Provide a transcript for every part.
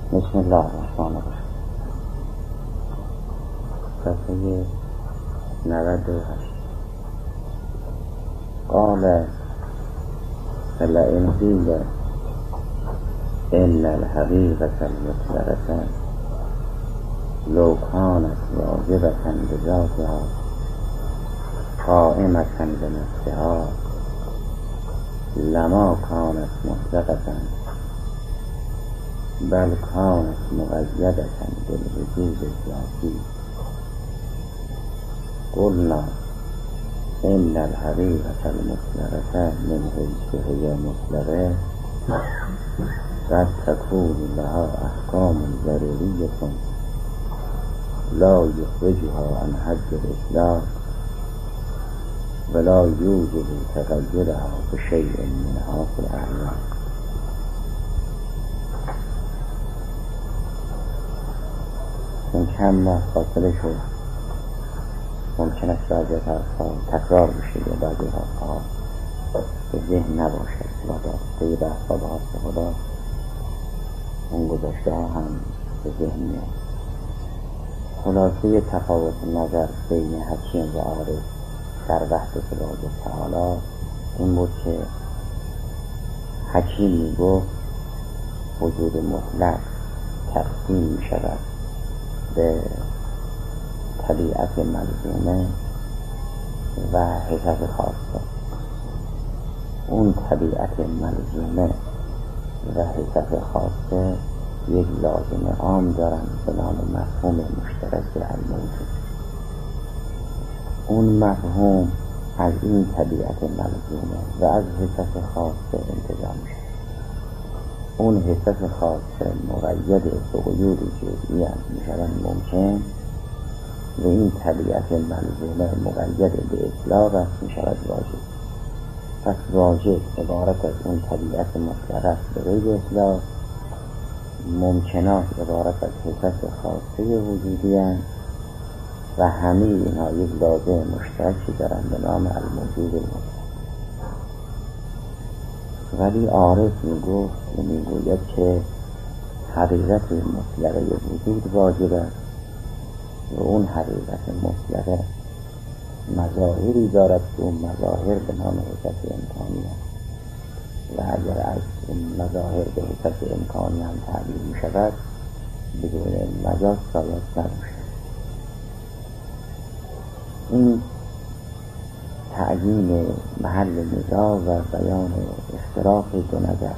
بسم الله الرحمن الرحیم. صفحه 98. قال فلئن قیل ان الحقیقة المطلقة لو كانت واجبة بذاتها قائمة بنفسها لما كانت مطلقة بل كانت مقیدة بالوجود الذاتی. قلنا ان الحقیقة المطلقة من حيث هي مطلقة قد تكون لها احکام ضروریة لا يخرجها عن حد الإطلاق ولا يوجب تغيرها بشيء منها في الأعيان. چون چند ماه فاصله شد ممکن است بعضی از حرفها تکرار بشه یا بعضی حرفها به ذهن نباشد و داشته بحثا به حرف خدا اون گذاشته ها هم به ذهن میاد. خلاصه تفاوت نظر بین حکیم و عارف در وحدت الله تعالی این بود که حکیم میگفت وجود مطلق تقسیم می شود به طبیعت ملزومه و حساب خاصه. اون طبیعت ملزومه و حساب خاصه یک لازم عام دارن به نام مفهوم مشترک الموجود. اون مفهوم از این طبیعت ملزومه و از حساب خاصه انتظام میشه. اون حساب خاصه مقید به قیود جزئی میشوند ممکن و این طبیعت ملزومه مقید به اطلاق است میشود واجب. پس واجب عبارت از اون طبیعت مطلق است به غیر اطلاق، ممکنات عبارت از حساب خاصه وجودی هستند و همه اینها یک لازم مشترکی دارند به نام الموجود المطلق. ولی عارف میگوید که حقیقت مطلقه وجود واجب است و اون حقیقت مطلقه مظاهری دارد که اون مظاهر به نام حساب امکانی است و اگر از این مظاهر به حساب امکانی هم تعبیر می شود بدون مجاز شاید نباشد. این تعیین محل نزاع و بیان اختلاف دو نظر.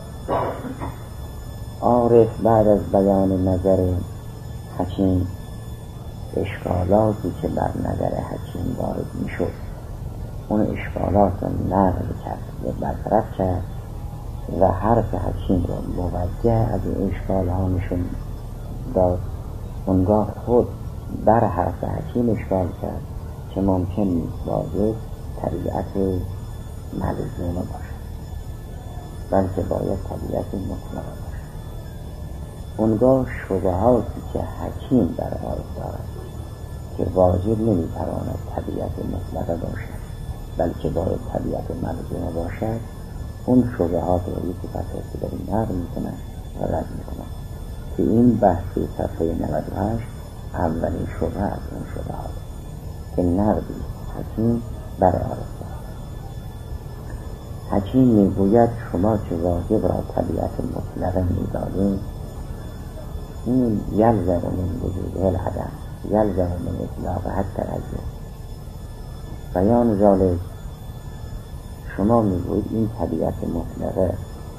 عارف بعد از بیان نظر حکیم اشکالاتی که بر نظر حکیم وارد می شد اون اشکالات رو نقل کرد و برطرف کرد و حرف حکیم رو موجه از این اشکال ها نشون داد. اونگاه خود در حرف حکیم اشکال کرد که ممکن نیست واجب طبیعت ملزومه باشد بلکه باید طبیعت مطلقه باشد. اونگاه شبهاتی که حکیم در عارف دارد که واجب نمیتواند طبیعت مطلقه باشد بلکه باید طبیعت ملزومه باشد، اون شبهات رو یکی فتحه داریم نقل میکنن و رد میکنن که این بحثی صفحه 98 اولین شبه از اون شبهات که نقلی حکیم بر عارف دارد. حکیم میگوید شما که واجب را طبیعت مطلقه میدانید این یلزم من وجود العدم یلزم من اطلاق حتی العجب. بیان ذالک شما میگوید این طبیعت مطلقه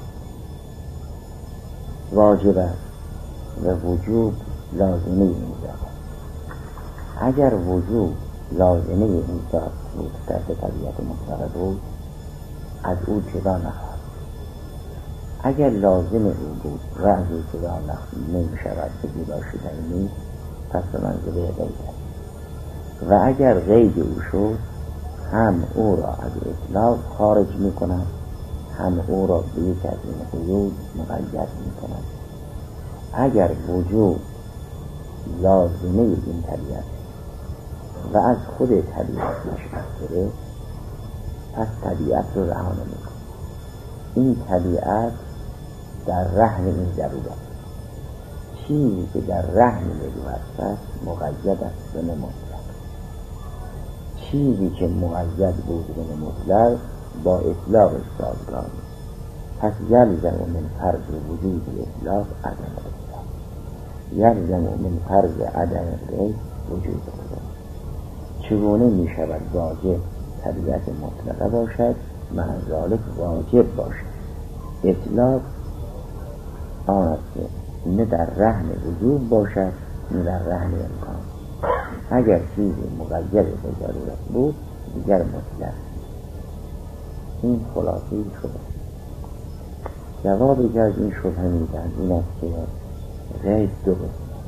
واجب است و وجوب لازمه این ذات. اگر وجوب لازمه این ذات بود در طبیعت مطلقه بود از او جدا نخواهد. اگر لازم او بود و از او جدا نمی شود که جدا شدنی نیست پس به منزله غیر است و اگر غیر او شد هم او را از اطلاق خارج می کند هم او را به یک از این قیود مقید می کند. اگر وجود لازمه این طبیعت و از خود طبیعت نشأت گرفت پس طبیعت رو رها نمی کند. این طبیعت در رحم این ضرورت چیزی که در رهن نبوت است مقید است به مطلق. چیزی که مقید بود به مطلق با اطلاق سازگار. پس یلزم من فرض وجود اطلاق عدم اطلاق، یلزم من فرض عدم غیر وجود اطلاق. چگونه می شود واجب طبیعت مطلقه باشد، مع ذلک واجب باشد؟ اطلاق آن است که نه در رهن وجود باشد نه در رهن امکان. اگر چیزی مقید به ضرورت بود دیگر مطلق. این خلاصی شده. جوابی که از این شبهه میدن این است که قید دو قسم.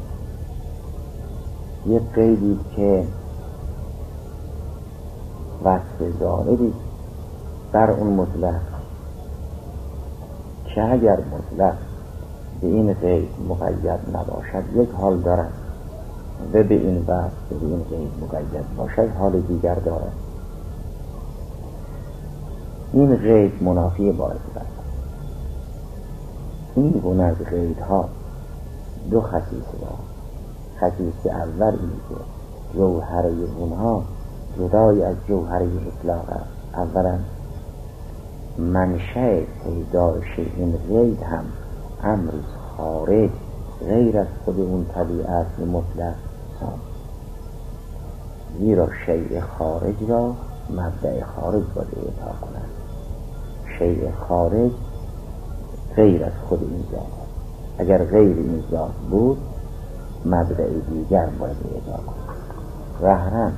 یک قیدی که وصف ظاهری بر اون مطلق، که اگر مطلق به این قید مقید نباشد یک حال دارد و به این وصف به این قید مقید باشد حال دیگر دارد. این قید منافی با اطلاق. این گونه از قیدها دو خصیصه دارد. خصیصه اول این که جوهره اونها جدای از جوهره اطلاق است. اولا منشأ پیدایش این قید هم امر خارج غیر از خود اون طبیعت مطلق سام، زیرا شیء خارج را مبدأ خارج باید اعطا کنند. شیء خارج غیر از خود این ذات است. اگر غیر این ذات بود مبدأ دیگر باید اعطا کنند. ظاهراً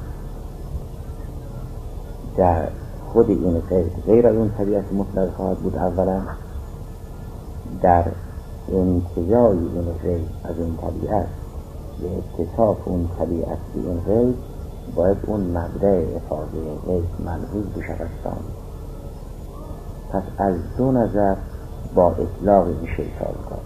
در خود این قید غیر از اون طبیعت مطلق خواهد بود. اولا در انتزاع این قید از این طبیعت به اتصاف اون طبیعت به این قید باید اون مبدأ افاده قید ملحوظ بشود ثانی. پس از دو نظر با اطلاق میشه سازگار.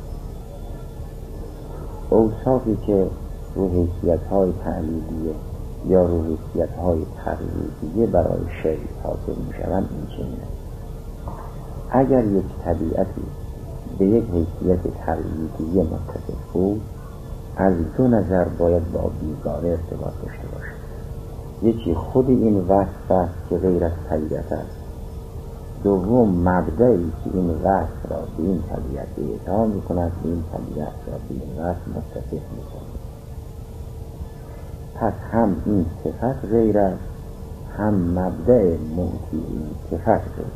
اوصافی که رو حیثیت‌های تعلیلیه یا رو حیثیت‌های تقییدیه برای شیء حاصل میشوند این چنینه. اگر یک طبیعتی به یک حیثیت تقییدیه متصف بود از دو نظر باید با بیگانه ارتباط داشته باشد. یکی خود این وصف است که غیر از طبیعت است. دوم مبدئی که این وصف را به این طبیعت اعطا می‌کند، این طبیعت را به این وصف متصف می‌کند. پس هم این صفت غیر است هم مبدأ معطی این صفت غیر.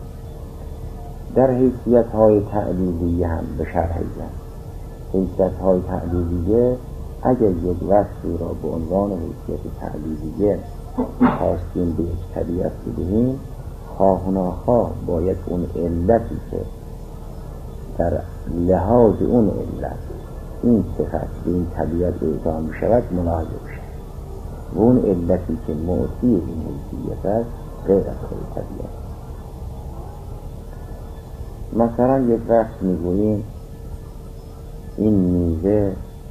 در حیثیت‌های تعلیلیه هم به شرح حیثیت‌های تعلیلیه اگر یک وصفی را به عنوان حیثیت تعلیلیه خواستیم به یک طبیعت بدهیم، خواه و ناخواه باید اون علتی که در لحاظ اون علت این صفت به این طبیعت اعطا می شود ملاحظه بشه و اون علتی که معطی این حیثیت است غیر از خود طبیعت. مثلا یک وقت می گوییم این میوه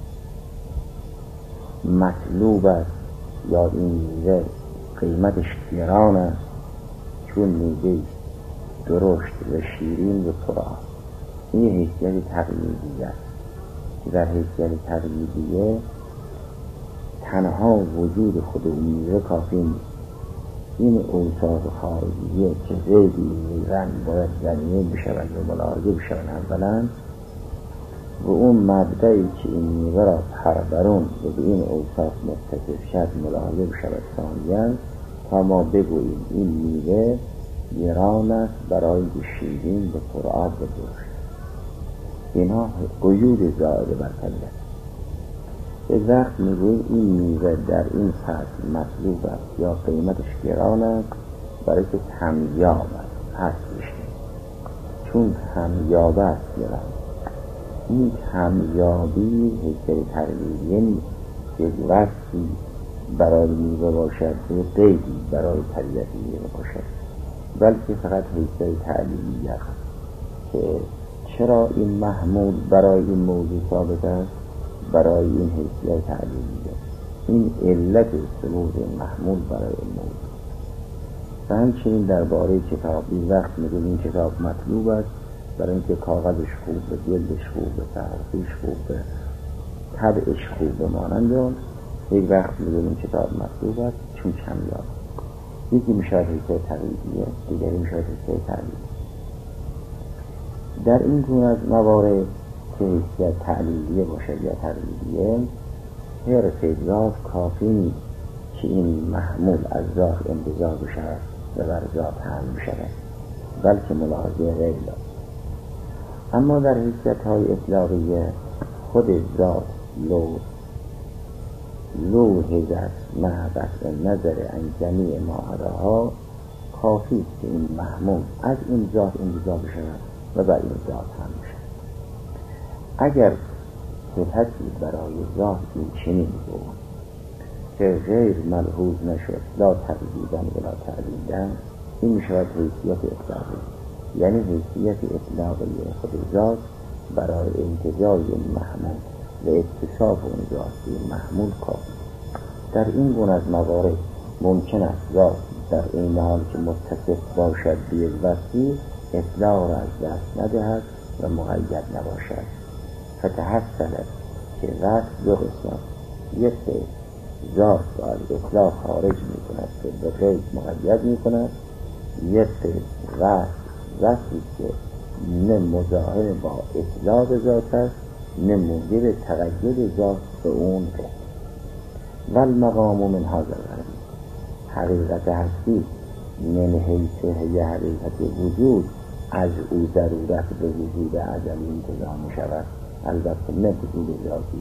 مطلوب است یا این میوه قیمتش گران است چون میوه درشت و شیرین و پرآب. این حیثیت تقلیدیه است که در حیثیت تقلیدیه تنها وجود خود این میوه کافی نیست. این اوصاف خارجیه که غیر این رنگ باید زمینه بشود و ملاحظه بشود اولا و اون مبدئی که این میوه را پرورون و به این اوصاف متصف شد ملاحظه بشود ثانیاً تا ما بگوییم این میوه گران است برای شیرین به پرآب و درشت. اینها قیود زائد بر طبیعت. یک وقت میگوییم این میوه در این فصل مطلوب است یا قیمتش گران است برای که کمیاب است هستش چون کمیاب است گران. این کمیابی حیثیت تقلیدیه نیست. یک وصفی برای میوه باشد و قیدی برای طبیعت میوه باشد، بلکه فقط حیثیت تعلیلیه است که چرا این محمول برای این موضوع ثابت است؟ برای این حیثیت تعلیلیه. این علت ثبوت محمول برای این موضوع. و همچنین درباره کتابی وقت میگویم این کتاب مطلوب است برای اینکه کاغذش خوبه، جلدش خوبه، تحقیقش خوبه، طبعش خوب مانند اون یک وقت میگیم کتاب مطلوب است چون کمیاب. یکی میشود حیثیت تقلیدیه، دیگری میشود حیثیت تعلیلیه. در این گونه از موارد که حیثیت تعلیلیه باشد یا تقلیدیه، حرف ذات کافی نیست که این محمول از ذات انتزاع بشود و بر ذات حمل بشود، بلکه ملاحظه غیر دارد. اما در حیثیت های اطلاقیه خود ذات لو حضرت معبت نظر انجامی معراها کافی است که این محمول از این ذات انتزاع بشود و بر این ذات حمل بشود. اگر صفتی برای ذات این چنین بود که غیر ملحوظ نشد، لا تقلیدن ولا تعلیدن، این میشود حیثیت اطلاقی، یعنی حیثیت اطلاقی خود ذات برای انتزاع محمول و اتصاف اون ذات به محمول کافی. در این گونه از موارد ممکن است ذات در این حال که متصف باشد به وصفی اطلاق را از دست ندهد و مقید نباشد. فتحصل که وصف دو قسم، یک ذات را از اطلاق خارج می کند که به غیر مقید می کند، یک وصفی که نه مزاحم با اطلاق ذات است نه موجب تقید ذات به اون غیر. والمقام من هذا الغرض، حقیقت هستی من حیث یه حقیقت وجود از او ضرورت به وجود ازلی انتظام می شود، البته نه وجود ذاتی،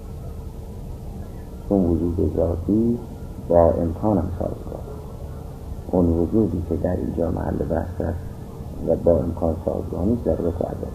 چون وجود ذاتی با امکان هم سازگار. اون وجودی که در اینجا محل بحث است و با امکان سازگار نیست ضرورت ازلی.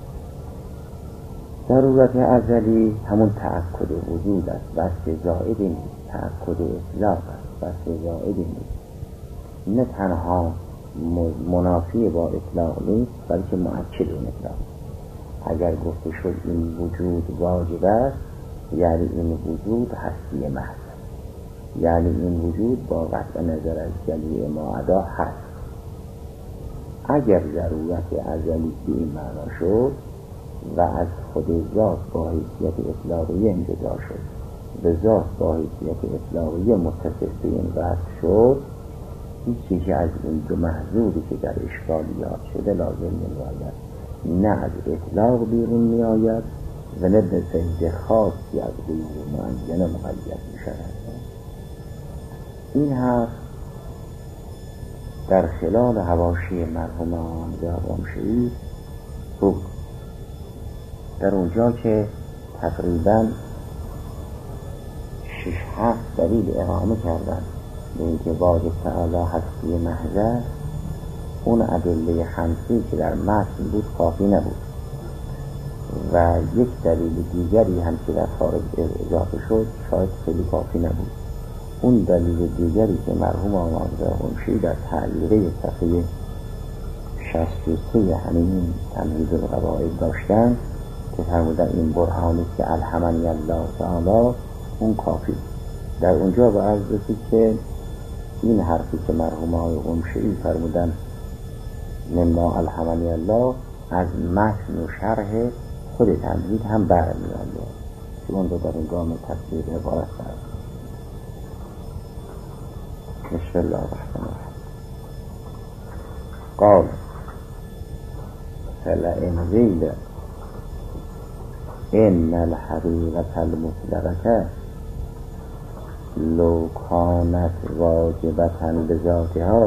ضرورت ازلی همون تأکد وجود است، وصف زائدی نیست. تأکد اطلاق است، وصف زائدی نیست. نه تنها منافی با اطلاق نیست بلکه مؤکد اون اطلاق. اگر گفته شد این وجود واجب است، یعنی این وجود هستی محض، یعنی این وجود با قطع نظر از جلیه ما ادا هست. اگر ضرورت ازلی به این معنا شد و از خود ذات با حیثیت اطلاقی انجدا شد، به ذات با حیثیت اطلاقی متصف به این وصف شد، هیچی که از این دو محضوری که در اشکالیات شده لازم نمی‌آید، نه از اطلاق بیرون می‌آید و نه به فیض خاصی از غیر معین مقید می‌شود. این حرف در خلال حواشی مرحوم آمده قمشه‌ای بود، در اونجا که تقریباً 6-7 دلیل اقامه کردن به اینکه واجب تعالی هستی محض، اون ادله خمسی که در متن بود کافی نبود و یک دلیل دیگری هم که در خارج اضافه شد شاید خیلی کافی نبود. اون دلیل دیگری که مرحوم آمده قمشه‌ای در تعلیقه صفحه 63 همین تمهید القواعد داشتن که فرمودن این برهانی که الحمنی الله تعالی، اون کافی. در اونجا به عرض رسید که این حرفی که مرحوم آقای قمشه‌ای فرمودن مما الحمنی الله از متن و شرح خود تمهید هم برمی‌آید که اون رو در این گام تفسیر عبارت کرد. بسم الله الرحمن الرحیم. قال فلئن قیل ان الحقیقة المطلقة لو كانت واجبة بذاتها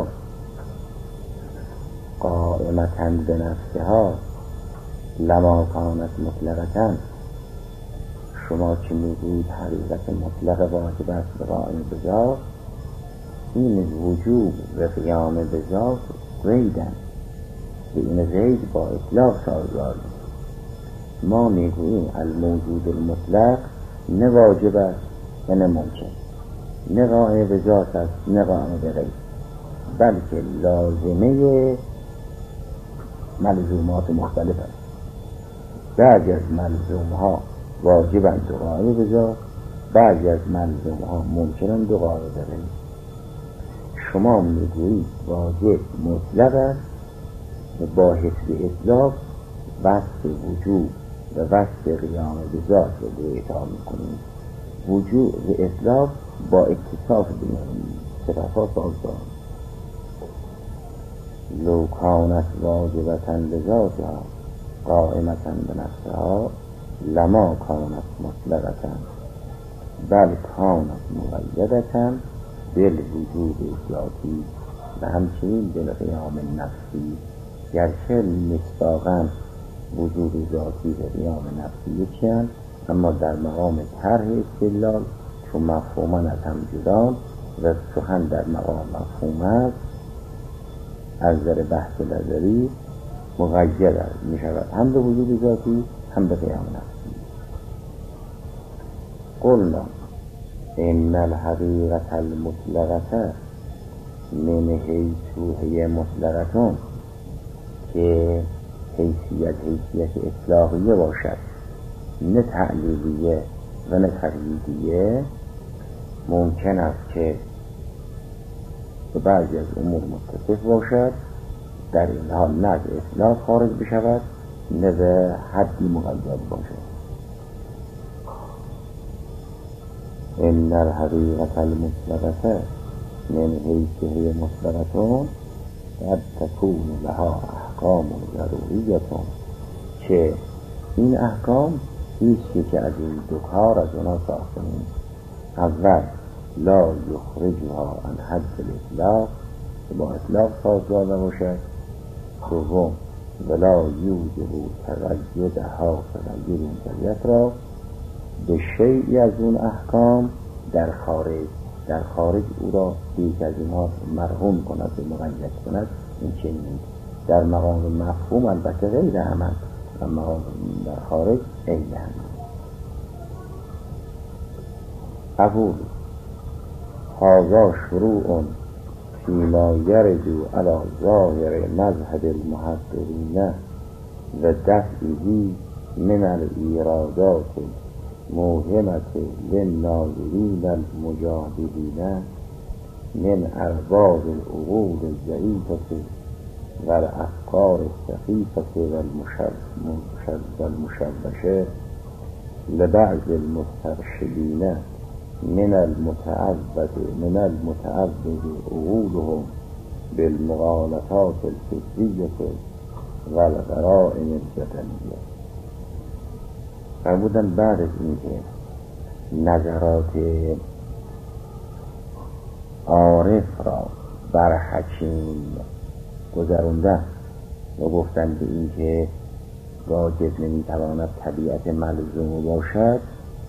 قائمة بنفسها لما كانت مطلقة. شما که میگویید حقیقت مطلق واجب است به قائم بذات، این وجوب و قیام بذات قیدن که این قید با اطلاق سازگار نیست. ما میگوییم الموجود المطلق نه واجب است و نه ممکن، نه قائم بذات است نه قائم بغیر، بلکه لازمه ملزومات مختلف است. بعضی از ملزومها واجبند و قائم بذات، بعضی از ملزومها ممکنند و قائم بغیر. شما میگویید واجب مطلق است و با حسب اطلاق وصف وجوب و وصف قیام به ذات رو به اعطا میکنیم. وجود اطلاق با اتصاف بینیم صفات سازگار. لو کانت واجبة لذاتها قائمة بنفسها لما کانت مطلقة بل کانت مقیدة بالوجود ذاتی. و همچنین بالقیام نفسی، گرچه مصداقاً وجود ذاتی و قیام نفسی یکی‌اند، اما در مقام طرح استدلال چون مفهومان از هم جدان و سخن در مقام مفهوم است، از نظر بحث نظری مقید می شود هم به وجود ذاتی هم به قیام نفسی. قلنا ان الحقیقة المطلقة من حیث هی مطلقتون، که حیثیت اطلاقیه باشد نه تعلیلیه و نه تقییدیه، ممکن است که به بعضی از امور متصف باشد، در این حال نه از اطلاق خارج بشود نه به حدی مقید باشد. ان الحقیقة المطلقة من حیث هی مطلقتون قد تكون لها احکام ضروریه، که این احکام هیچی که از این دو کار از اونا ساخته نیست. اول لا یخرجها عن حد الاطلاق، که با اطلاق سازگار نباشد. دوم ولا یوجب تقیدها تغییر شریعت را به شیئی از اون احکام در خارج او را یک از اینها مرحوم کند و مقید کند. این چنین در مقام مفهوم البته غیر عمل و مقام در خارج عین عمل. اقول هذا شروع فيما يرد على ظاهر مذهب المحققين و دفعه من الإيرادات موهمة للناظرين المجاهدين من أرباب العقول الضعيفة والأفكار السخيفة والمشوشة لبعض المسترشدين من المتعبد عقولهم بالمغالطات الفكرية والغرائم الجدلية. فرمودن بعد از اینکه نظرات عارف را بر حکیم گذروندن و گفتن به این که واجب نمیتواند طبیعت ملزوم باشد،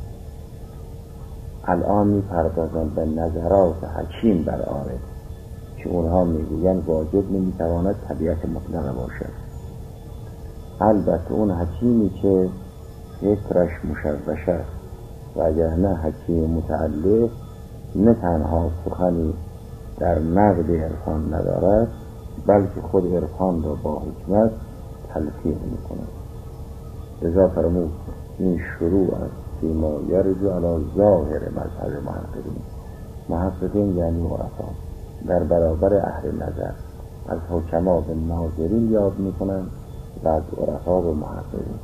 الان میپردازند به نظرات حکیم بر عارف که اونها میگویند واجب نمیتواند طبیعت مطلق باشد. البته اون حکیمی که فکرش مشوش است و اگر نه حکیم متعلق نه تنها سخنی در نقد عرفان ندارد، بلکه خود عرفان را با حکمت تلفیق میکند. لذا فرمود این شروع است فیما یرد علی ظاهر مذهب محققین یعنی عرفا در برابر اهل نظر، از حکما به ناظرین یاد میکنند و از عرفا به محققین.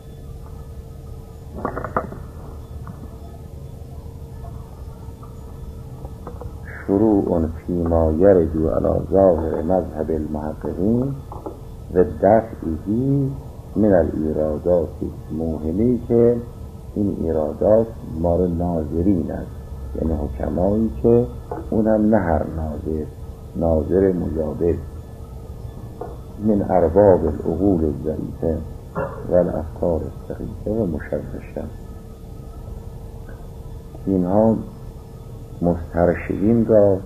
شروع فیما یرد علی ظاهر مذهب المحققین و دفعه من الایرادات موهمی، که این ایرادات مال ناظرین است، یعنی حکمایی که اونم نه هر ناظر مجابه، من ارباب العقول الضعیفه و الافکار السخیفه و مشوشة. اینها مسترشدین را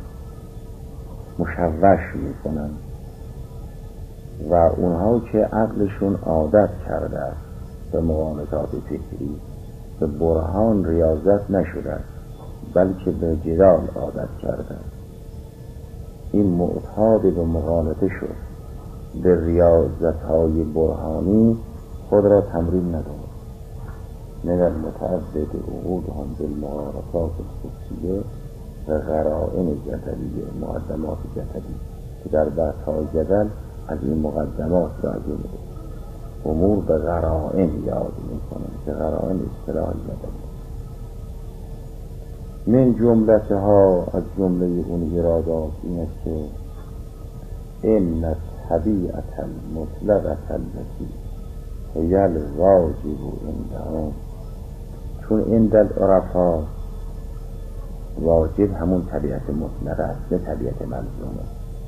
مشوش میکنند و اونها که عقلشون عادت کرده است به مغالطات فکری، به برهان ریاضت نشده است بلکه به جدال عادت کرده است، این معتاد به مغالطه شد، به ریاضت‌های برهانی خود را تمرین ندارد. من المتعبد عقولهم بالمغالطات الفکریه و غرائم جدلیه، مقدمات جدلی، که در بحث‌های جدل از این مقدمات را از این بود. امور به قرائن یاد میکنه که قرائن اصطلاحی نداره. من جملتها، از جمله اون ایرادات این است که ان الطبیعة المطلقة التي هی الواجب عندهم، چون عند العرفا واجب همون طبیعت مطلقه است، نه طبیعت ملزومه.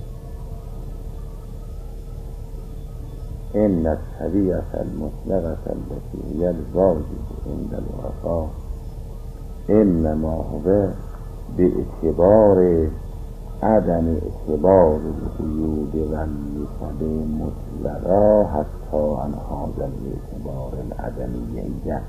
ان الطبیعة المطلقة التي هی الواجب عند العرفا انما هو به اعتبار عدم اعتبار القیود و النسب مطلقا حتی عن هذا الاعتبار العدمیه.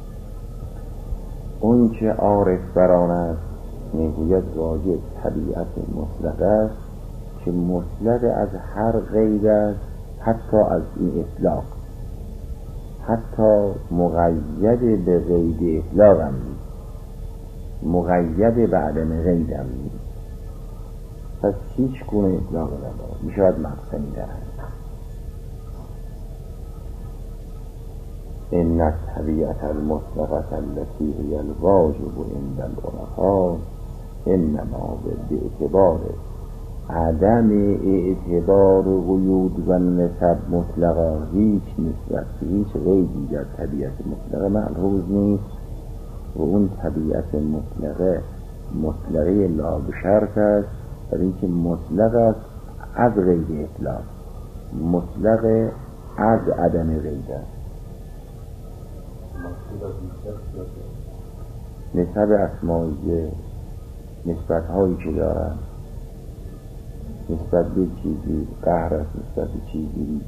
اون که عارف بران است میگوید واجب طبیعت مطلق است که مطلق از هر غیر است، حتی از این اطلاق، حتی مقید به غیر اطلاق هم نیست، مقید به عدم غیر هم نیست. پس هیچ گونه اطلاق نداره، میشود مقصنی دارد. ان الطبیعة المطلقة التي هي الواجب عند العرفاء انما به اعتبار عدم اعتبار قیود و نسب مطلقا، هیچ نسبت، هیچ غیبی در طبیعت مطلقه ملحوظ نیست و اون طبیعت مطلقه لا بشرط است، برای اینکه مطلق است از غیر اطلاق، مطلق از عدم غیر است. نسب اسمایی، نسبت هایی که دارن، نسبت به چیزی قهر است، نسبت به چیزی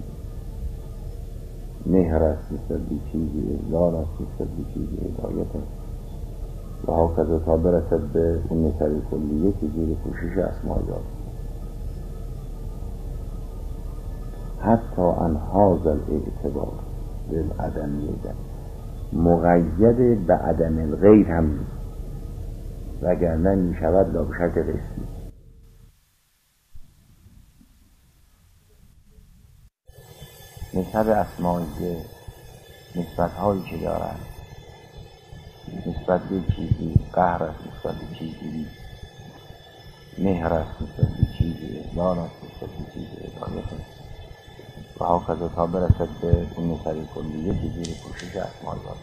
مهر است، نسبت به چیزی اذلال است، نسبت به چیزی هدایت است و هاکذا تا برسد به اون نسب کلیه که زیر پوشش اسمایی دارد. حتی ان هذا الاعتبار بالعدمیه مقید به عدم الغیر هم نیست، وگرنه می شود لا بشرط قسمی. نسب اسمایی نسبت هایی که دارند، نسبت به چیزی قهر است، نسبت به چیزی مهر است، نسبت به چیزی اذلال است، نسبت به چیزی هدایت است و هاکذا تا برسد به اون نسب کلیه که زیر پوشش اسمایی دارد.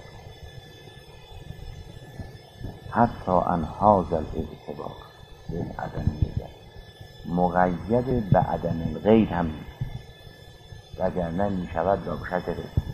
حتی ان هذا الاعتبار بالعدمیه مقید به عدم الغیر هم نیست، وگرنه می شود لا بشرط قسمی.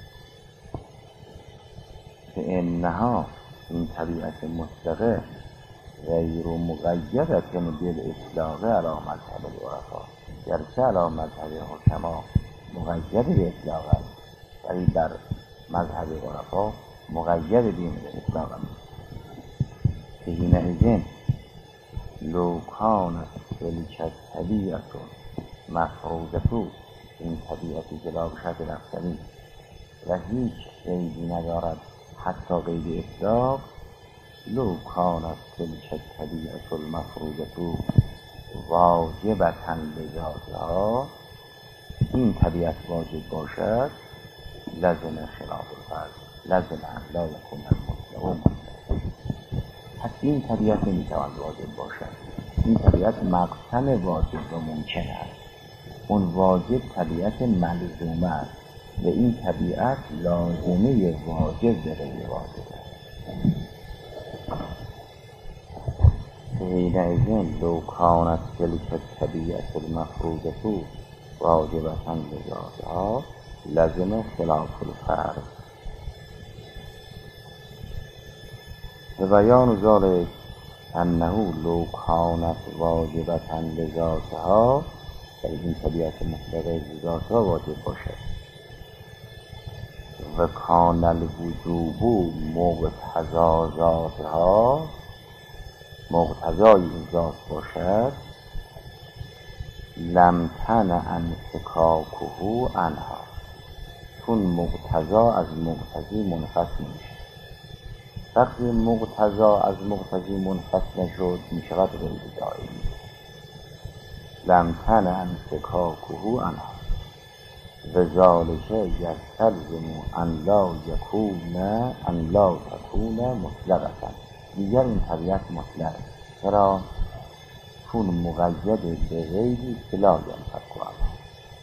که انها این طبیعت مطلقه غیر مقیدة بالاطلاق علی مذهب العرفاء، گرچه علی مذهب حکما مقید به اطلاق است ولی در مذهب عرفا مقید به اطلاق است. که حینئذ لو کانت تلک الطبیعة مفروضة، این طبیعتی که لا بشرط رفتنی و هیچ قیدی ندارد حتی قید اطلاق، لو کانت تلک الطبیعة المفروضة واجبة لذاتها، این طبیعت واجب باشد لازم خلاف الفرض، لازم ان لا یکون المطلق مطلق. پس این طبیعت نمیتواند واجب باشد، این طبیعت مقسم واجب و ممکن است. اون واجب طبیعت ملزومه است و این طبیعت لازمه واجب به غیر واجب است. حینئذ لو کانت تلک الطبیعة المفروضة واجبة لذاتها لازم خلاف الفرض. بیان ذلک انه لو کانت واجبة لذاتها، این طبیعت مطلقه ذاتها واجب باشد و کان الوجوب مقتضا ذاتها، مقتضای این ذات باشد، لم تنع انفکاکه عنها، چون مقتضا از مقتضی منفصل میشه. وقتی مقتضا از مقتضی منفصل نشد میشود غیر دائمی. لم تنع انفکاکه عنها، و ذالک یستلزم ان لا یکون ان لا تکون مطلقا. دیگر این طبیعت مطلق چرا؟ چون مقید به غیری که لا ینفک عنه،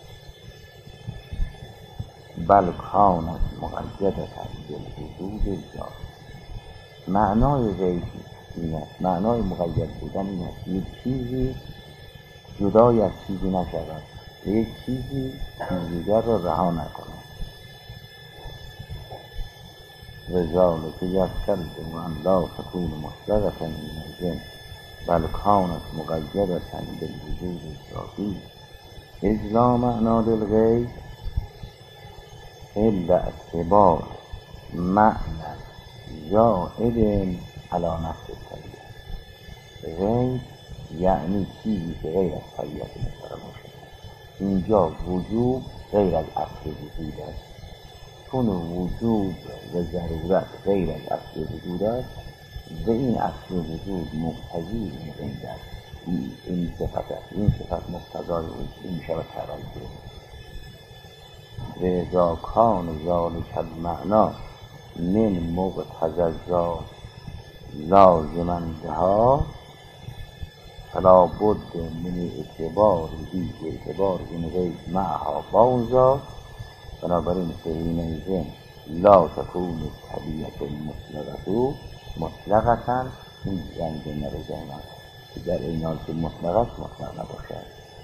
بل کانت مقیدة بالوجود ذات. معنای غیر این است، معنای مقید بودن این است یک چیزی جدای از چیزی نشود و یک چیزی دیگر را رها نکند. و ذالک یستلزم ان لا تکون مطلقة من الجنس بل کانت مقیدة بالوجود الذاتی، اذ لا معنی للغیر الا اعتبار معنی زائد علی نفس الطبیعه. غیر یعنی چیزی که غیر از طبیعت مطلق باشد. اینجا وجود غیر از اصل وجود است، چون وجود و ضرورت غیر از اصل وجود است و این اصل وجود مقتضی این غیر است. این صفت است، این صفت مقتضای این می شود تغییر. و اذا کان ذلک المعنی من مقتضی الذات لازما لها فلا بد من اعتبار این غیر معها با اون ذات. بنابراین حینئذ لا تکون الطبیعة المطلقة مطلقة. این یعنی جمله رو جمع که در این حال که مطلق است مطلق نباشد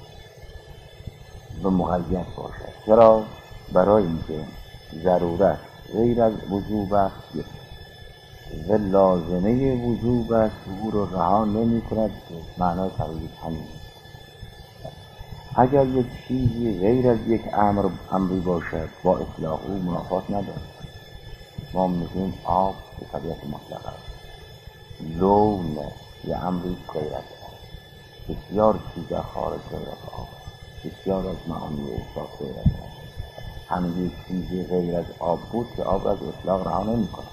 و مقید باشد. چرا؟ برای اینکه ضرورت غیر از وجوب است و لازمه وجوب است، او رو رها نمی کند. معنای تغییر همین. اگر یک چیزی غیر از یک امری باشد با اطلاق او منافات ندارد. ما میگیم آب به طبیعت مطلق است، لون یا امری غیر از آب، بسیار چیزا خارج غیر از آب، بسیار از معانی اوصاف غیر از آب. همین یک چیزی غیر از آب بود که آب از اطلاق رها نمی کند.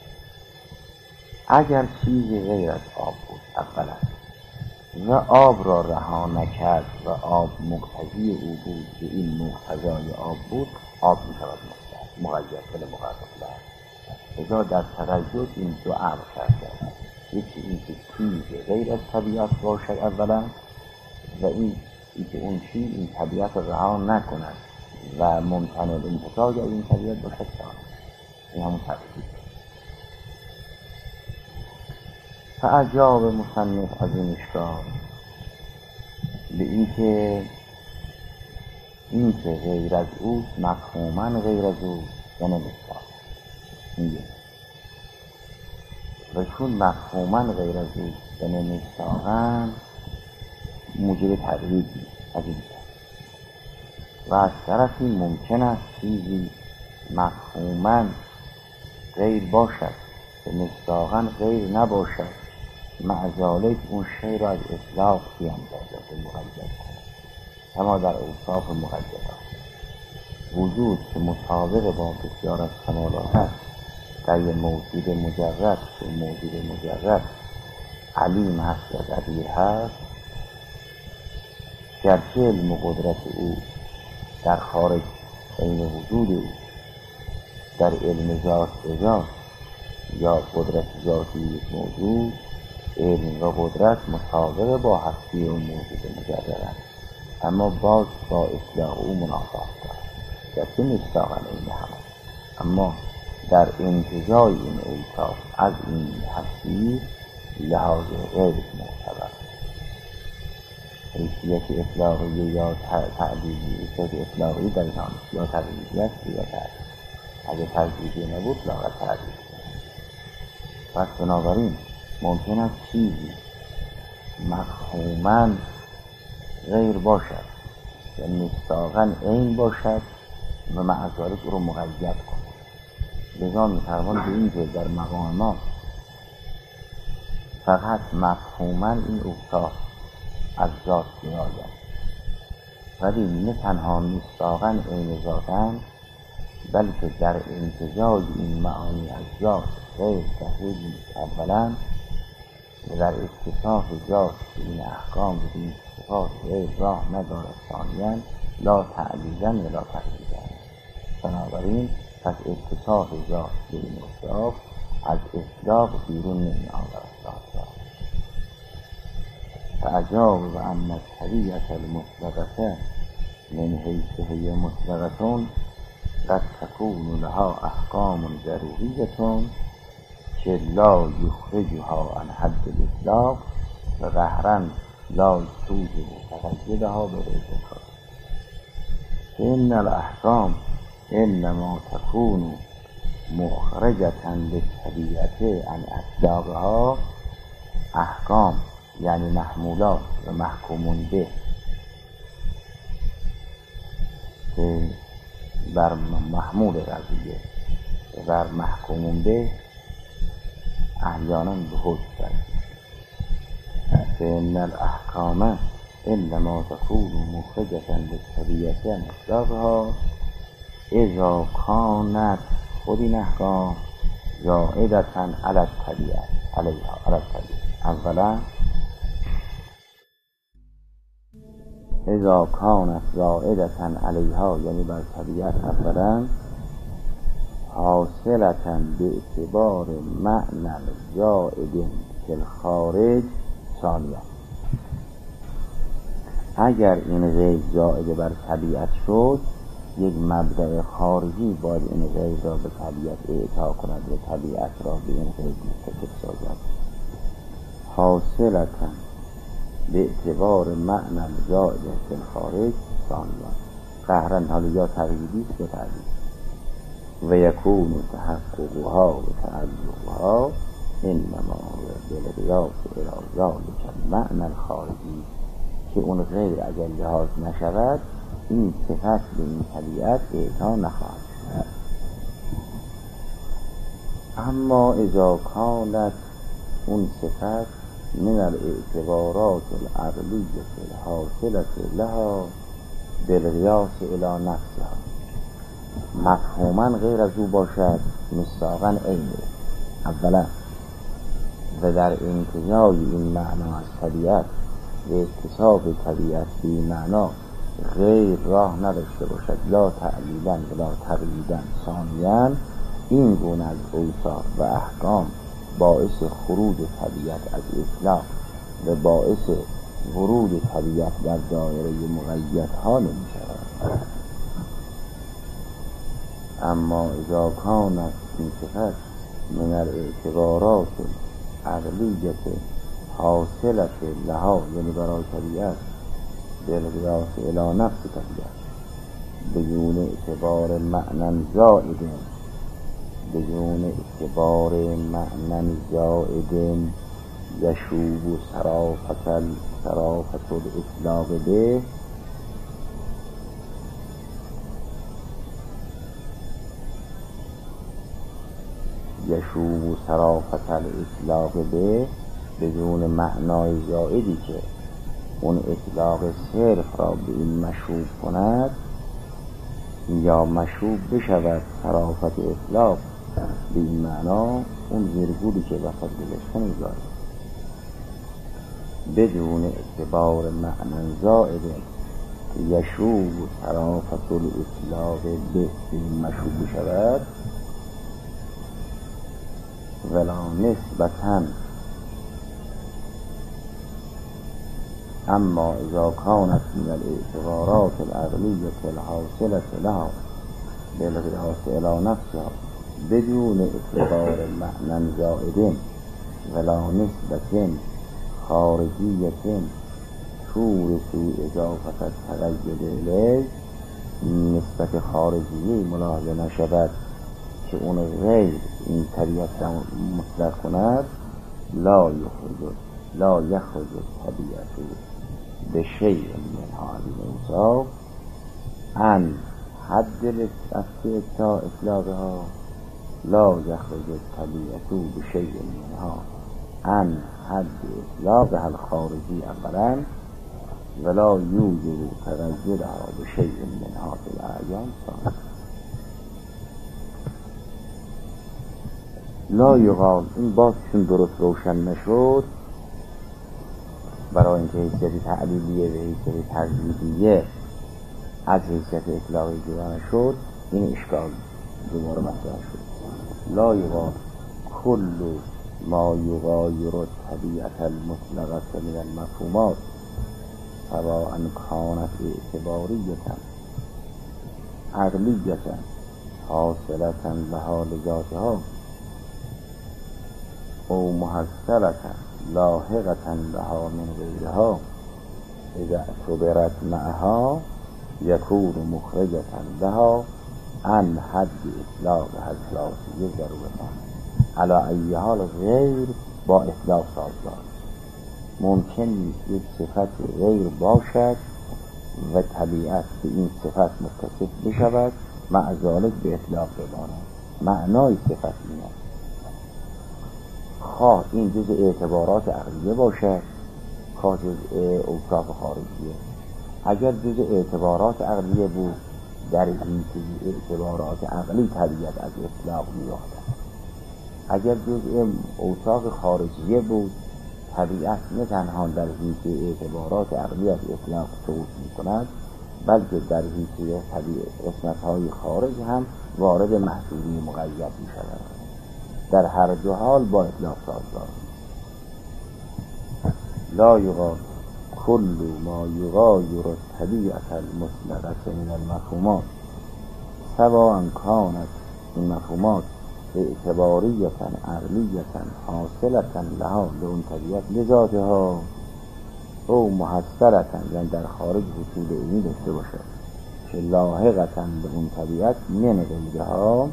اگر چیزی غیر از آب بود اولا و آب را رها نکرد و آب مقتضی او بود که این مقتضای آب بود، آب می شود مقید بل مقید. لذا در ترجح این دو امر کرده، یکی این که چیز غیر از طبیعت باشد اولا و این که اون چیز این طبیعت رها نکند و ممتنع الانتفاع از این طبیعت باشد ثانی. این همون ترجیح. فاجاب مصنف از این اشکال به این که غیر از اوست مفهوما غیر از اوست و نمی‌شود میگه و چون مفهوما غیر از اوست و نمی‌شود موجب تغییر از این و از طرفی ممکن است چیزی مفهوما غیر باشد و مصداقاً غیر نباشد، مع ذلک اون شی را از اطلاق بیاندازد و مقید کند. اما در اوصاف مقیدات وجود که مطابق با بسیار از کمالات است، در یه موجود مجرد که موجود مجرد علیم هست از عدیه هست، گرچه علم و قدرت او در خارج این وجود او در علم ذات ذات یا قدرت ذاتی یک موجود، علم و قدرت مطابق با هستی اون موجود مجرد است، اما باز با اطلاق او منافات دارد. گرچه مصداقاً این هم است، اما در انتزاع این اوصاف از این هستی لحاظ غیر معتبر. حیثیت اطلاقی یا تعلیلی، حیثیت اطلاقی در این هم یا تعلیلی است یا تعلیلی. اگه تعلیلی نبود لاغت تعلیلی. پس بنابراین ممکن است چیزی مفهوماً غیر باشد و مصداقاً عین باشد و مع ذلک او رو مقید کند. لذا می‌توان به این که در مقام ما فقط مفهوماً این اوصاف از ذات می‌آید، ولی نه تنها مصداقاً عین ذاتند، بلکه در انتزاع این معانی از ذات غیر تحویل اولاً و در اتصاف ذات این احکام و این صفات غیر راه ندارد ثانیاً لا تعلیلا ولا تقلیلا. بنابراین پس اتصاف ذات به این اطلاق از اطلاق بیرون نمی آورد ذات. فاجاب و ان الطبیعة المطلقة من حیث هی مطلقة قد تكون لها احکام ضروریة که لا یخرجها عن حد الاطلاق و قهرا لا توجب تقیدها به اعتقاد. فإن الاحکام انما تكون مخرجة للطبیعة عن اطلاقها. احکام یعنی محمولات و محکومون به که بر محمول قضیه و بر محکومون به احیانا به حد برد. فإن الاحکام انما تكون مخرجة للطبیعة عن اطلاقها اذا كانت خود این احکام زائدة علی الطبیعة علیها علی الطبیعة. اولا اذا كانت زائدة علیها یعنی بر طبیعت، اولا حاصلة باعتبار معنى زائد فی الخارج ثانیا. اگر این غیر زائد بر طبیعت شد، یک مبدأ خارجی باید این غیر را به طبیعت اعطا کند و طبیعت را به این غیر متصف سازد. حاصلة به اعتبار معنی زائد فی الخارج ثانیا. قهرن حالا یا تقییدی است یا تعلیل. و یکون تحققها و تعلقها انما بالقیاس الی ذلک المعنی الخارجی، که اون غیر اگر لحاظ نشود این صفت به این طبیعت اعطا نخواهد شد. اما اذا کانت اون صفت من الاعتبارات العقلیه الحاصله لها بالقیاس الی نفسها، مفهوما غیر از او باشد، مصداقا عینه. اولا و در انتزاع این معنا از طبیعت و اتصاف طبیعت به این معنا غیر راه نداشته باشد، لا تعلیلا ولا تقییدا. ثانیا این گونه از اوصاف و احکام باعث خروج طبیعت از اطلاق و باعث ورود طبیعت در دایره مقیدها نمی شود. اما اذا کانت این صفت من الاعتبارات عقلیه حاصلت لها یعنی برای طبیعت بالقیاس الی نفس طبیعت بدون اعتبار معنی زائد، بدون اعتبار معنی زائد یشوب صرافت الاطلاق به، یشوب صرافت الاطلاق به بدون معنای زائدی که اون اطلاق صرف را به این مشوب کند یا مشوب بشود صرافت اطلاق به این معنا، اون ویرگولی که وسط گذاشته می‌ذاره بدون اعتبار معنی زائد یشوب صرافت الاطلاق به این مشوب بشود ولا نسبتاً. اما اذا كانت من الاعتبارات العقلیه الحاصله لها بالقیاس الی نفسها بدون اعتبار معنی زائد ولا نسبت خارجیه تورث اضافت التقید الیه، نسبت خارجیه ملاحظه نشود که اون غیر این طبیعت را مطلق کند، لا یخرج طبیعت به شیء منها از این اوصاف عن حد اطلاقها، لا یخرج طبیعت به شیء منها عن حد اطلاقها الخارجی اولا ولا یوجب تغییرها به شیء منها فی الاعیان ثانیا. لا یقال، این باز چون درست روشن نشد برای اینکه حیثیت تعلیلیه و حیثیت تقییدیه از حیثیت اطلاقی جدا شد، این اشکال دوباره مطرح شد. لا یغا کل ما یغایر طبیعت المطلقه من المفهومات سواء کانت اعتباریتا عقلیتا حاصلتا لها لذاتها او محصلتا لاحقتا لها من غیرها اذا اعتبرت معها یکون مخرجتا لها عن حد اطلاق الذاتیه ضرورتا. علی ای حال غیر با اطلاق سازگار. ممکن نیست یک صفت غیر باشد و طبیعت به این صفت متصف بشود مع ذلک به اطلاق بماند. معنای صفت این است، خواه این جز اعتبارات عقلیه باشد، خواه جز اوصاف خارجیه. اگر جز اعتبارات عقلیه بود، در این اعتبارات عقلی طبیعت از اطلاق می‌یابد. اگر جز اوصاف خارجیه بود، طبیعت نه تنها در حیطه اعتبارات عقلی از اطلاق صعود می‌کند، بلکه در حیطه قسمت‌های خارج هم وارد محدودی مقید می‌شود. در هر دو حال با اطلاق سازگار. لا یغا کل ما یغایر طبیعت المطلقه من المفهومات سواء کانت این مفهومات اعتباریتا عقلیتا حاصلتا لها لون طبیعت لذاتها او محصلتا، یعنی در خارج حصول اینی داشته باشد که لاحقتا به اون طبیعت من غیرها.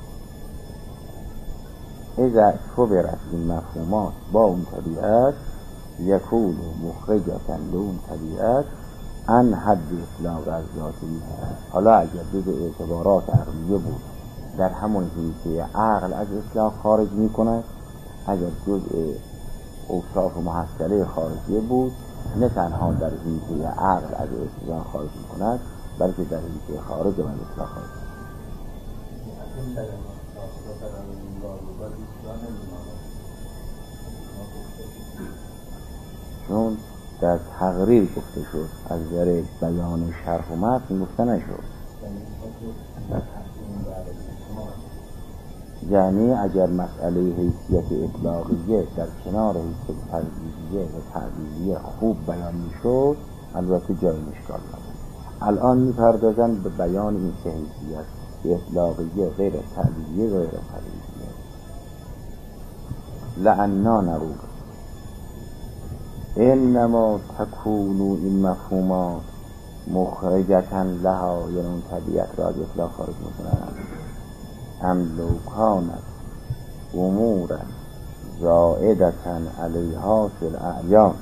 اذا کبرت این مفهومات با اون طبیعت یکون مخرجتا لون طبیعت عن حد اطلاق از ذاتی. حالا اگر جز اعتبارات عقلیه بود، در همون حیطه عقل از اطلاق خارج می کند. اگر جز اوصاف محصله خارجیه بود، نه تنها در حیطه عقل از اطلاق خارج می کند، بلکه در حیطه خارج من اطلاق خارج می کند. چون در تقریر گفته شد، از نظر بیان شرح و متن گفته نشد. یعنی اگر مسئله حیثیت اطلاقیه در کنار حیثیت تنزیلیه و تعبیریه خوب بیان میشد، البته جای اشکال نبود. الان میپردازن به بیان این سه حیثیت، اطلاقیه، غیر تعبیریه، غیر تعبیریه. لعنا نقول انما تکونو این مفهومات مخرجتا لها، یعنی اون طبیعت را از اطلاق خارج میکنند. ام لو کانت امورا زائدتا علیها فی الاعیان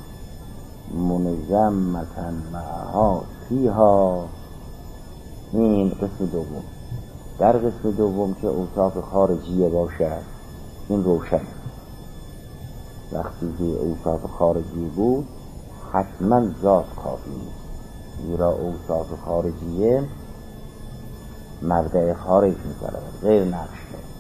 منظمتا معها فیها. این قسم دوم. در قسم دوم که اوصاف خارجیه باشد، این روشن. وقتی که اوصاف خارجی بود حتما ذات کافی نیست، زیرا اوصاف خارجیه مبدأ خارج می‌شود، غیر نقش.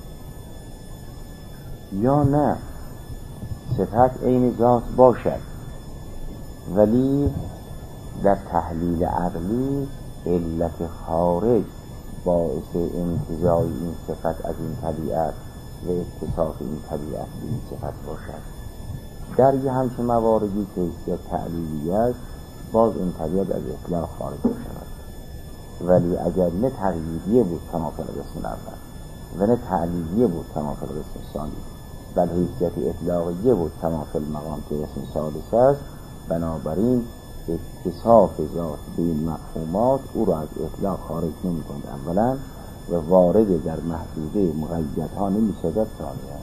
یا نه صفت عین ذات باشد، ولی در تحلیل عقلی علت خارج باعث انتزاع این صفت از این طبیعت و اتصاف این طبیعت به این صفت باشد. در یه همچه مواردی که حیثیت تعلیلی است، باز این طبیعت از اطلاق خارج شود. ولی اگر نه تغییریه بود کما فی القسم اول و نه تعلیلیه بود کما فی القسم ثانی، بل حیثیت اطلاقیه بود کما فی المقام که قسم ثالث است، بنابراین اتصاف ذات به این مفهومات او را از اطلاق خارج نمی کند اولا، و وارد در محدوده مقیدها نمی شود ثانیا.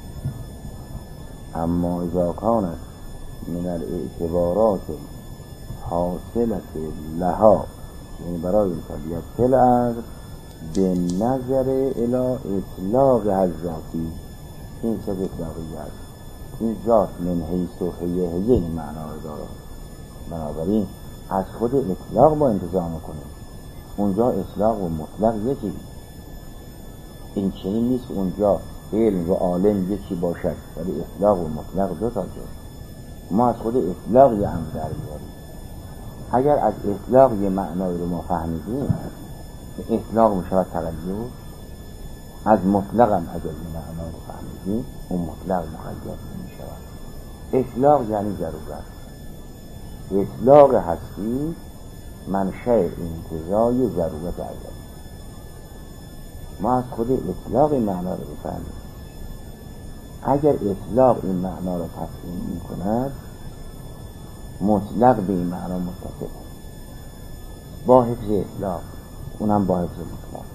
اما اذا کانت من الاعتبارات حاصلت لها، یعنی برای این طبیعت فلعقل به نظر الى اطلاق از ذاتی، این چه اطلاقی است؟ این ذات من حیث و هیه این معنا دارد. بنابراین از خود اطلاق با انتظام کنیم. اونجا اطلاق و مطلق یکی، این چنین نیست اونجا علم و عالم یکی باشد ولی اطلاق و مطلق دو تا جاست. ما از خود اطلاق یه امر در میاریم. اگر از اطلاق یه معنای رو ما فهمیدیم، اطلاق می شود تغییر. از مطلق هم اگر یه معنا رو فهمیدیم، اون مطلق مقید می شود. اطلاق یعنی ضرورت. اطلاق هستی منشأ انتزاع ضرورت ازلی. ما از خود اطلاق این معنا رو بفهمیم. اگر اطلاق این معنا رو تسلیم می کند، مطلق به این معنا متصل با حفظ اطلاق، اونم با حفظ مطلق.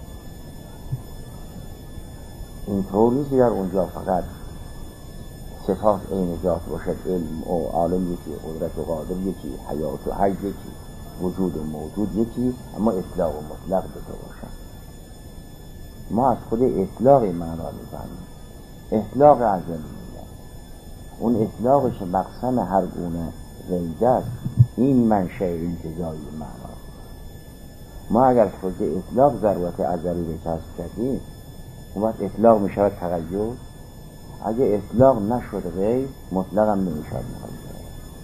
اینطور نیست در اونجا فقط صفات عین ذات باشد، علم و عالم یکی، قدرت و قادر یکی، حیات و حی یکی، وجود و موجود یکی، اما اطلاق و مطلق دو تا باشد. ما از خود اطلاق این معنا رو می‌فهمیم. اطلاق ازلیه، اون اطلاقش مقسم هر گونه غیب است. این منشأ انتزاعی معنا. ما اگر خود اطلاق ضرورت ازلی رو کسب کردیم، اون وقت اطلاق می شود تغییر. اگه اطلاق نشد غیب، مطلق هم نمی شود مغیر.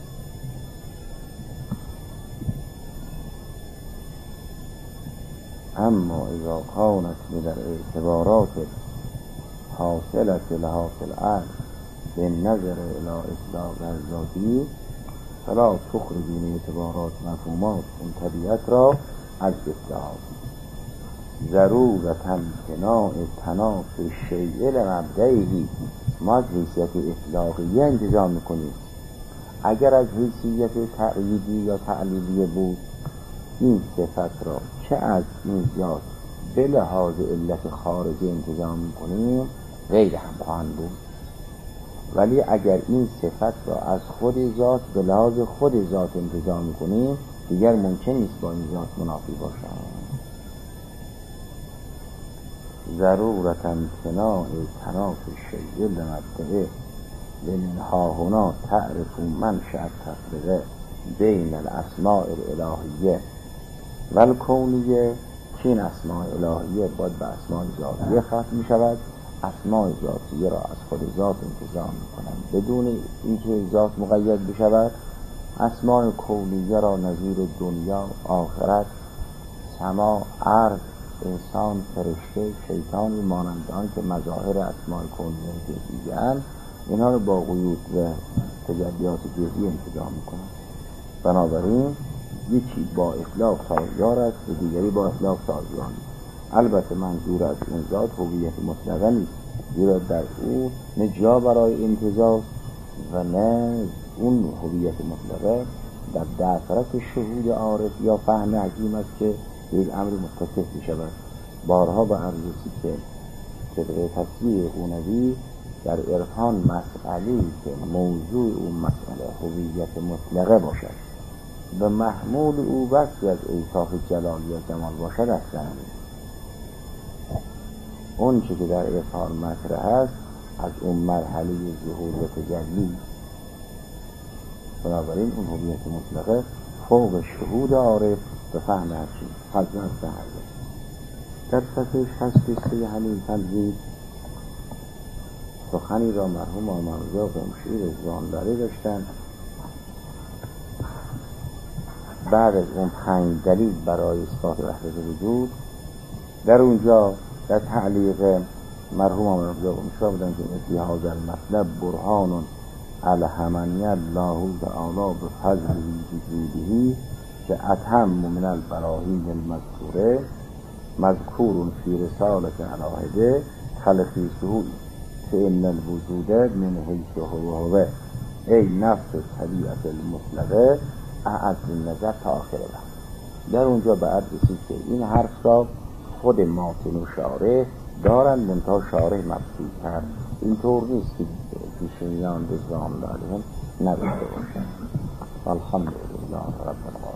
اما اذا کانت من اعتبارات حاصلة لها فی العقل بالنظر الى اطلاق الذاتی فلا تخرج من اعتبارات مفهومات اون طبیعت را از اطلاق ضرورت امتناع تنافی شیء لمبدئه. ما از حیثیت اطلاقیه انتزاع میکنیم. اگر از حیثیت تأییدی یا تعلیلیه بود، این صفت را چه از این ذات به لحاظ علت خارجی انتزاع میکنیم، غیر هم خواهند بود. ولی اگر این صفت را از خود ذات به لحاظ خود ذات انتزاع میکنیم، دیگر ممکن نیست با این ذات منافی باشند. ضرورت امتناع تنافی شیء لمبدئه لمنها هنا تعرف منشأ التفرقه بین الاسماء الالهیه و الکونیه. که این اسماء الهیه باید به اسماء ذاتیه ختم می شود. اسماء ذاتیه را از خود ذات انتزاع می کنند بدون اینکه ذات مقید بشود. اسماء کونیه را نظیر دنیا، آخرت، سما، ارض، انسان، فرشته، شیطانی مانندان که مظاهر اسماء کونیه جزئی‌اند، اینها رو با قیود و تجلیات جزئی انتزاع میکنند. بنابراین یکی با اطلاق سازگار است و دیگری با اطلاق سازگار نیست. البته منظور از این ذات هویت مطلقه نیست، زیرا در او نه جا برای انتزاع و نه اون هویت مطلقه در دفترت شهود عارف یا فهم حکیم است که یک امر متصف می شود. بارها به عرض رسید که طبق تصویر اونوی در عرفان مسئله‌ای که موضوع اون مسئله هویت مطلقه باشد و محمول او بسی از اوصاف جلال یا جمال باشد اصلا اون چه که در عرفان مطرح است از اون مرحله ظهور و تجلی. بنابراین اون هویت مطلقه فوق شهود عارف به فهم حکیم حضرت به حضرت. در صفحه 63 همین تمهید سخنی را مرحوم آقا رضا قمشی رضوان‌الله داشتند. بعد از اون 5 دلیل برای اثبات وحدت وجود، در اونجا در تعلیق مرحوم آقا رضا قمشی بودن که فی هذا المطلب برهان الهمنی الله تعالی بفضله بجوده که اتم من البراهین المذکوره مذکور فی رسالت علاهده خلقی سهول که ان الوجود من حیث هو ای نفس طبیعت المطلقه اعد النظر تا آخر وقت. در اونجا به عرض رسید که این حرف را خود ماتن و شارح دارند، منتها شارح مبسوط تر. اینطور نیست که پیشینیان رضوان الله علیهم نگفته باشند. الحمدلله رب العالمین.